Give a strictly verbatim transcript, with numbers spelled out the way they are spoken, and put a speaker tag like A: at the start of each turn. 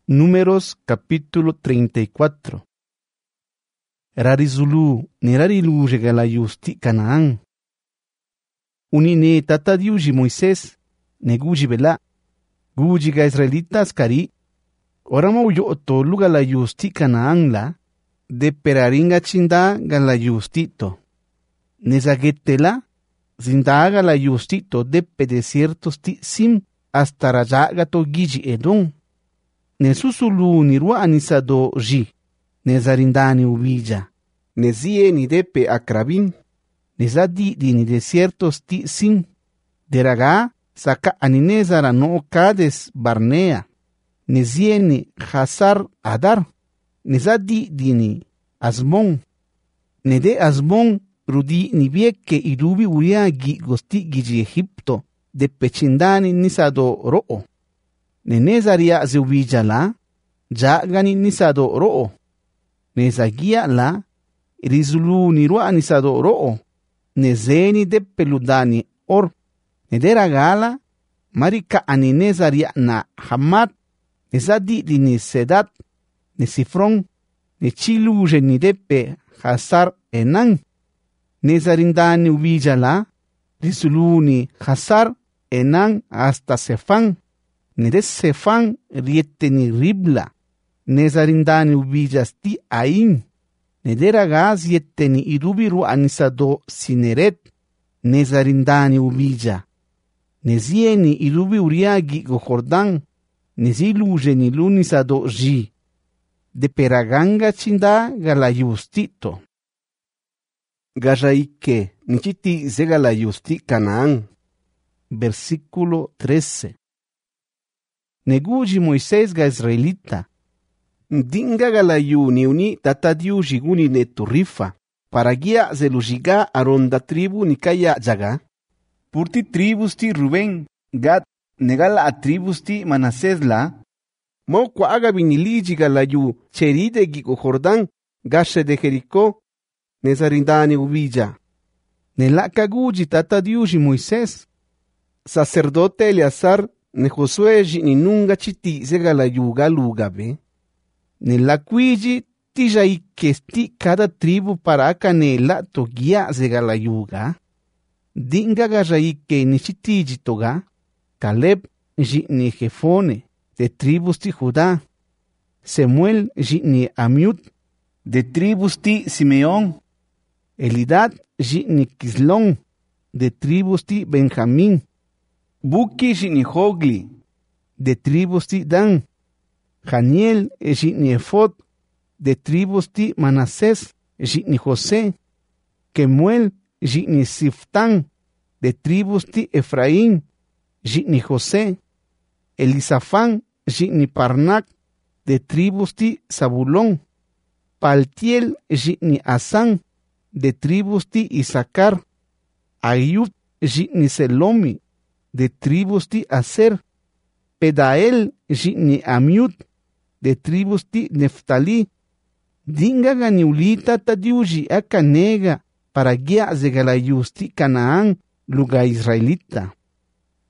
A: Números capítulo treinta y cuatro. Rarizulu ni rarilu regalayus ti Canaán. Unine tata diuji Moisés, ne guji bela, guji ga israelitas kari, orama uyo to lugalayus ti Canaán la, de peraringa chinda galayus tito. Nezagetela, zinda galayus tito de pedesiertos ti sim, hasta rajaga to giji edon. Ne susulu ni rua anisado ji, ne zarindani ubija,
B: ne zie ni depe akrabin,
A: ne zadi di ni desiertos ti sin, deraga saka aninezara no kades barnea, ne zie ni hasar adar, ne zadi di ni asmon, ne de asmon rudi ni vieke irubi uria gi gosti giji Egipto, de pechindani nisado ro'o. Nenezaria zeubija la, jagani nisado ro'o. Nezagia la, rizulu nirua nisado ro'o. Nezeni de peludani or. Nedera gala, marika aninezaria na hamat. Nezadi di ni sedat, ne sifron, ne chiluje ni depe hasar enan. Nezarindani ubija la, rizulu ni hasar enan hasta sefan. Nedes sefan riete ni ribla, nezarindani ubijas ti ain, nedera gaz yete ni irubiru anisado sineret, nezarindani ubija, nezieni irubi uriagi go Jordan, neziluje ni lunisado ji, de peraganga chinda galayustito.
B: Gajaike, nichiti zegalayusti Canaán.
A: Versículo trece. Neguji Moisés ga israelita.
B: Dinga galayu ni uni tatadiu jiguni ne turifa. Para guia zelujiga aronda tribu ni kaya jaga.
C: Purti tribus ti Rubén, Gad, negala a tribus ti Manasés la.
B: Mo kwa aga biniliji galayu cheride gigo Jordán, gashe de Jericó, nezarindani ubija.
A: Nelaka guji tatadiu ji Moisés.
B: Sacerdote Eleazar, ne Josué ni nunga chiti zegalayu galugabe.
A: Ne la cuiji tijai kesti cada tribu para akane la togia zegalayuga. Dinga gajai ke ni chitiji toga. Caleb ni Jefone de tribus ti Judá. Samuel ni Amiud
C: de tribus ti Simeón.
A: Elidad ni Kislón de tribus ti Benjamín.
C: Buki ni Hogli,
A: de tribus ti Dan. Janiel ni Efod, de tribus ti Manasés ni José. Kemuel ni Siftán, de tribus ti Efraín ni José. Elisafán ni Parnac, de tribus ti Zabulón. Paltiel ni Asán, de tribus ti Isaacar. Ayub ni Selomi, de tribus ti Aser. Pedael ni Amiud, de tribus ti Neftalí. Dinga ganiulita tadiuji akanega para guia zegalayus ti Canaán, lugar israelita.